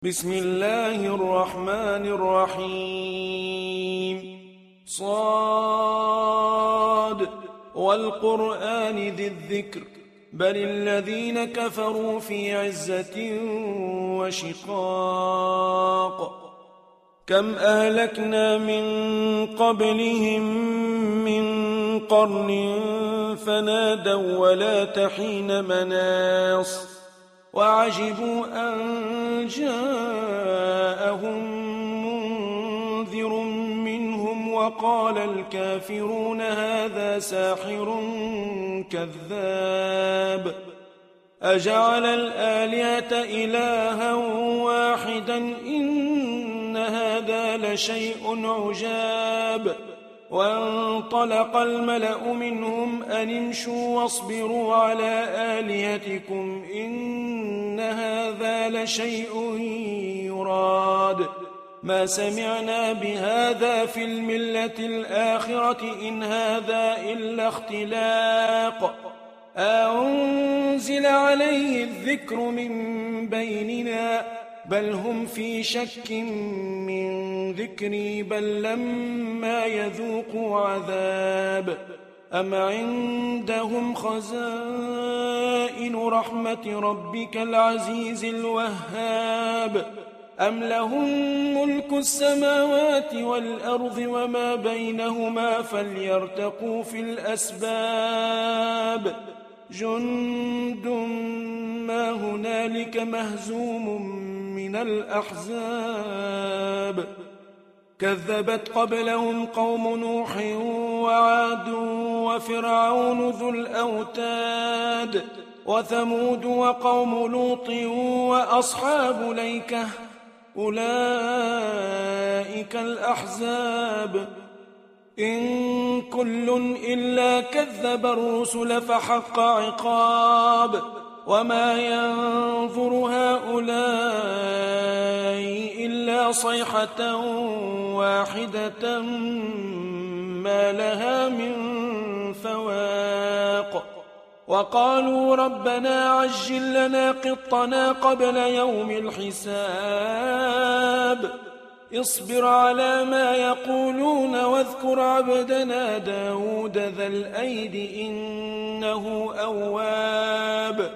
بسم الله الرحمن الرحيم صاد والقرآن ذي الذكر بل الذين كفروا في عزة وشقاق كم أهلكنا من قبلهم من قرن فنادوا ولا تحين مناص وعجبوا أن جاءهم منذر منهم وقال الكافرون هذا ساحر كذاب أجعل الآلهة إلها واحدا إن هذا لشيء عجاب وانطلق الملأ منهم أن امشوا واصبروا على آلهتكم إن هذا لشيء يراد ما سمعنا بهذا في الملة الآخرة إن هذا إلا اختلاق أنزل عليه الذكر من بيننا بل هم في شك من ذكري بل لما يذوقوا عذاب أم عندهم خزائن رحمة ربك العزيز الوهاب أم لهم ملك السماوات والأرض وما بينهما فليرتقوا في الأسباب جند ما هنالك مهزوم من الأحزاب كذبت قبلهم قوم نوح وعاد وفرعون ذو الأوتاد وثمود وقوم لوط وأصحاب ليكة أولئك الأحزاب إن كل إلا كذب الرسل فحق عقاب وما ينظر هؤلاء إلا صيحة واحدة ما لها من فواق وقالوا ربنا عجل لنا قطنا قبل يوم الحساب اصبر على ما يقولون واذكر عبدنا داود ذا الأيد إنه أواب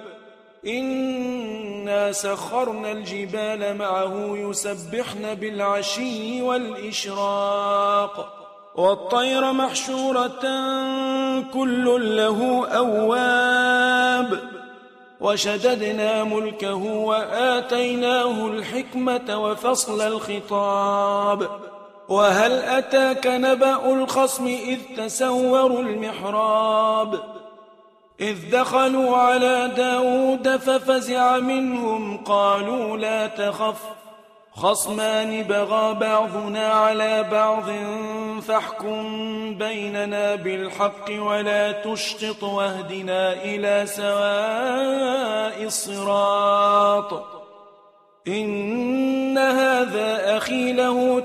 إنا سخرنا الجبال معه يسبحن بالعشي والإشراق والطير محشورة كل له أواب وشددنا ملكه وآتيناه الحكمة وفصل الخطاب وهل أتاك نبأ الخصم إذ تسوروا المحراب إذ دخلوا على داود ففزع منهم قالوا لا تخف خصمان بغى بعضنا على بعض فاحكم بيننا بالحق ولا تشطط واهدنا إلى سواء الصراط إن هذا أخي له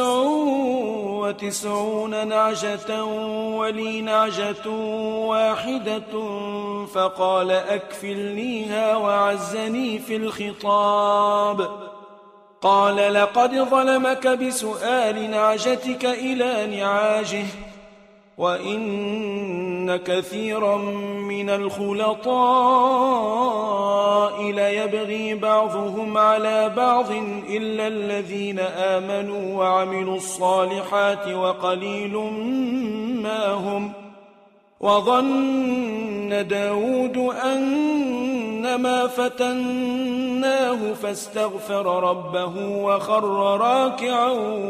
99 نعجة ولي نعجة واحدة فقال أكفلنيها وعزني في الخطاب قال لقد ظلمك بسؤال نعجتك إلى نعاجه وإن كثيرا من الخلطاء ليبغي بعضهم على بعض إلا الذين آمنوا وعملوا الصالحات وقليل ما هم وظن داود أنما فتناه فاستغفر ربه وخر راكعا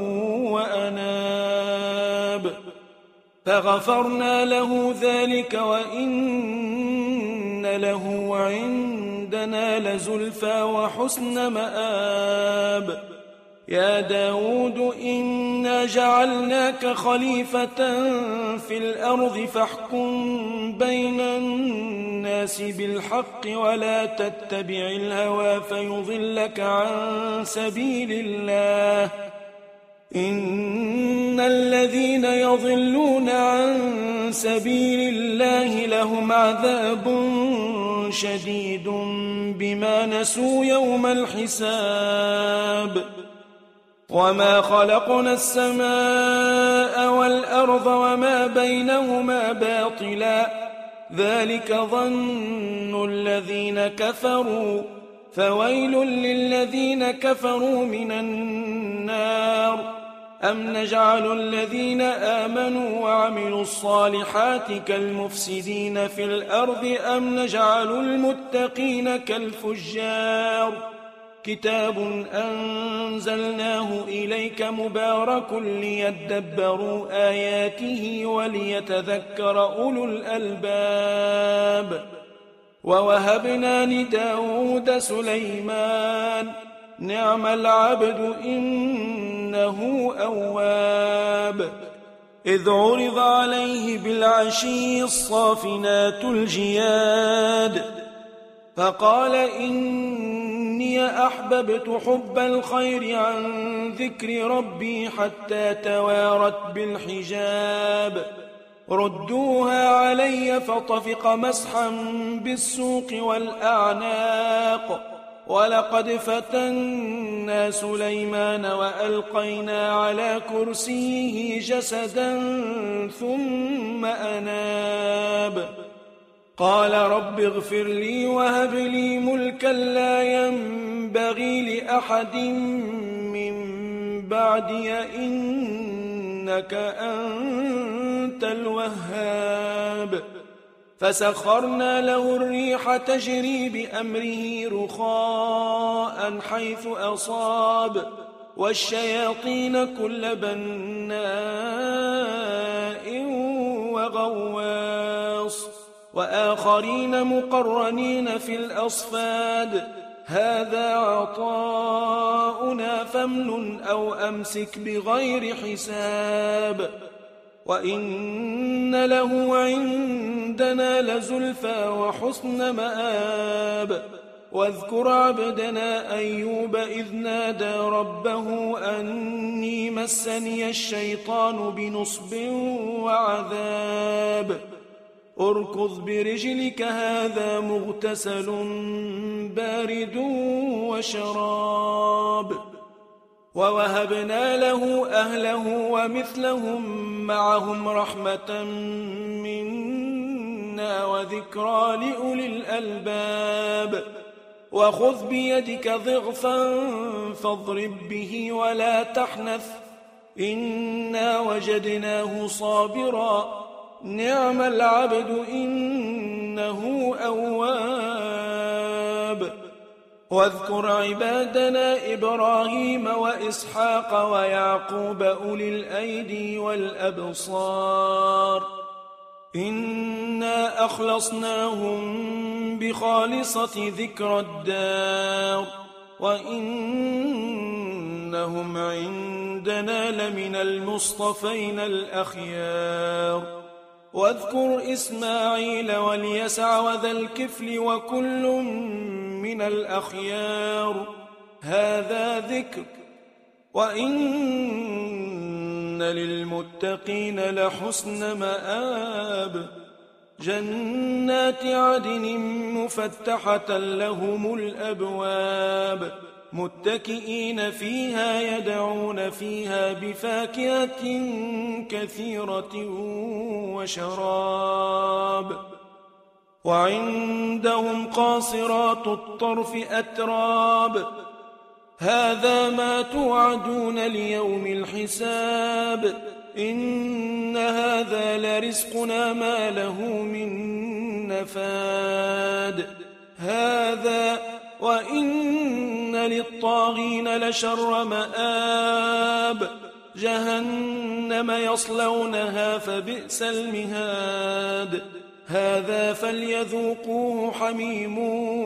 وأناب فغفرنا له ذلك وإن له عندنا لزلفى وحسن مآب يا داود إنا جعلناك خليفة في الأرض فاحكم بين الناس بالحق ولا تتبع الهوى فيضلك عن سبيل الله إن الذين يضلون عن سبيل الله لهم عذاب شديد بما نسوا يوم الحساب وما خلقنا السماء والأرض وما بينهما باطلا ذلك ظن الذين كفروا فويل للذين كفروا من النار أم نجعل الذين آمنوا وعملوا الصالحات كالمفسدين في الأرض أم نجعل المتقين كالفجار كتاب أنزلناه إليك مبارك ليدبروا آياته وليتذكر أولو الألباب ووهبنا لداود سليمان نعم العبد إنه أواب إذ عرض عليه بالعشي الصافنات الجياد فقال إني أحببت حب الخير عن ذكر ربي حتى توارت بالحجاب ردوها علي فطفق مسحا بالسوق والأعناق ولقد فتنا سليمان وألقينا على كرسيه جسدا ثم أناب قال رب اغفر لي وهب لي ملكا لا ينبغي لأحد من بعدي إنك أنت الوهاب فسخرنا له الريح تجري بأمره رخاء حيث أصاب والشياطين كل بناء وغواص وآخرين مقرنين في الأصفاد هذا عطاؤنا فامنن أو أمسك بغير حساب وإن له عندنا لزلفى وحسن مآب واذكر عبدنا أيوب إذ نادى ربه أني مسني الشيطان بنصب وعذاب اركض برجلك هذا مغتسل بارد وشراب ووهبنا له أهله ومثلهم معهم رحمة منا وذكرى لأولي الألباب وخذ بيدك ضغثا فاضرب به ولا تحنث إنا وجدناه صابرا نعم العبد إنه أواب واذكر عبادنا إبراهيم وإسحاق ويعقوب أولي الأيدي والأبصار إنا أخلصناهم بخالصة ذكر الدار وإنهم عندنا لمن المصطفين الأخيار واذكر إسماعيل واليسع وذا الكفل وكل من الأخيار هذا ذكر وإن للمتقين لحسن مآب جنات عدن مفتحة لهم الأبواب متكئين فيها يدعون فيها بفاكهة كثيرة وشراب وعندهم قاصرات الطرف أتراب هذا ما توعدون ليوم الحساب إن هذا لرزقنا ما له من نفاد هذا وإن للطاغين لشر مآب جهنم يصلونها فبئس المهاد هذا فليذوقوه حميم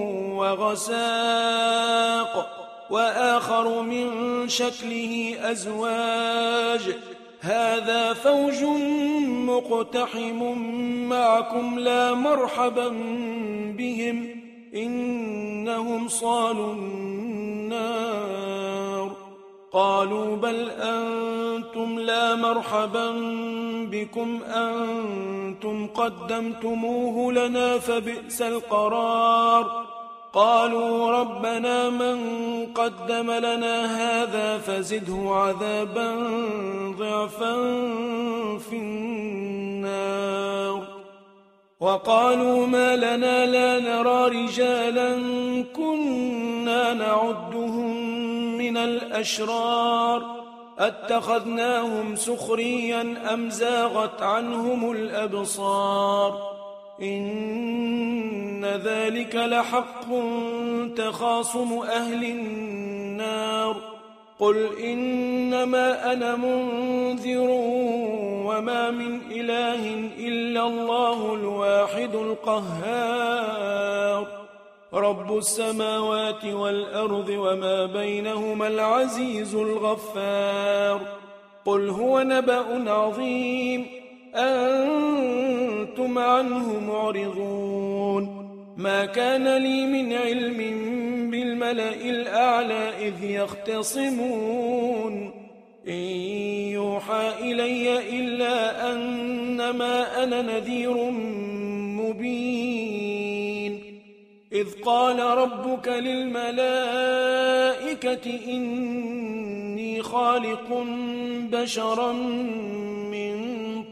وغساق وآخر من شكله أزواج هذا فوج مقتحم معكم لا مرحبا بهم إنهم صالوا النار قالوا بل أنتم لا مرحبا بكم أنتم قدمتموه لنا فبئس القرار. قالوا ربنا من قدم لنا هذا فزده عذابا ضعفا في النار. وقالوا ما لنا لا نرى رجالا كنا نعدهم من الأشرار أتخذناهم سخريا أم زاغت عنهم الأبصار إن ذلك لحق تخاصم أهل النار. قل إنما أنا منذر وما من إله إلا الله الواحد القهار رب السماوات والأرض وما بينهما العزيز الغفار. قل هو نبأ عظيم أنتم عنه معرضون. ما كان لي من علم بالملأ الأعلى إذ يختصمون إن يوحى إلي إلا أنما أنا نذير مبين. إذ قال ربك للملائكة إني خالق بشرا من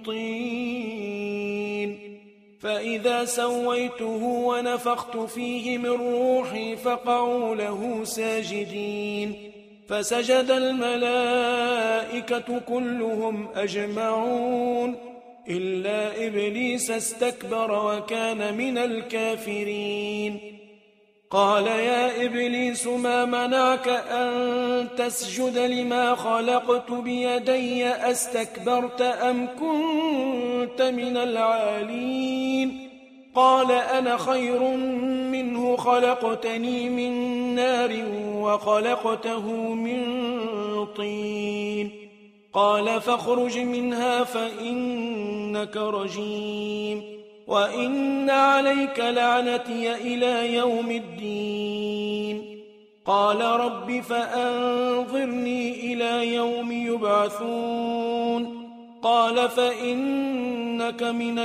طين فإذا سويته ونفخت فيه من روحي فقعوا له ساجدين. فسجد الملائكة كلهم أجمعون إلا إبليس استكبر وكان من الكافرين. قال يا إبليس ما منعك أن تسجد لما خلقت بيدي أستكبرت أم كنت من العالين؟ قال أنا خير منه خلقتني من نار وخلقته من طين. قال فاخرج منها فإنك رجيم وإن عليك لعنتي إلى يوم الدين. قال رب فأنظرني إلى يوم يبعثون. قال فإنك من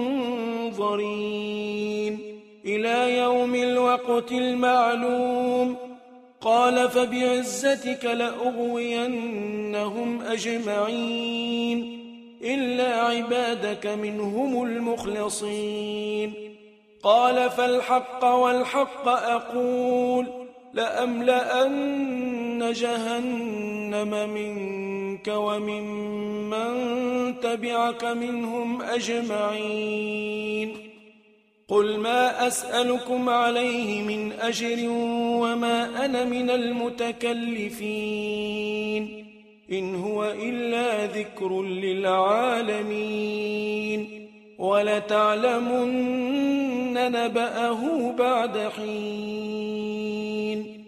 المنظرين إلى يوم الوقت المعلوم. قال فبعزتك لأغوينهم أجمعين إلا عبادك منهم المخلصين. قال فالحق والحق أقول لأملأن جهنم منك وممن تبعك منهم أجمعين. قل ما أسألكم عليه من أجر وما أنا من المتكلفين إن هو إلا ذكر للعالمين ولتعلمن نبأه بعد حين.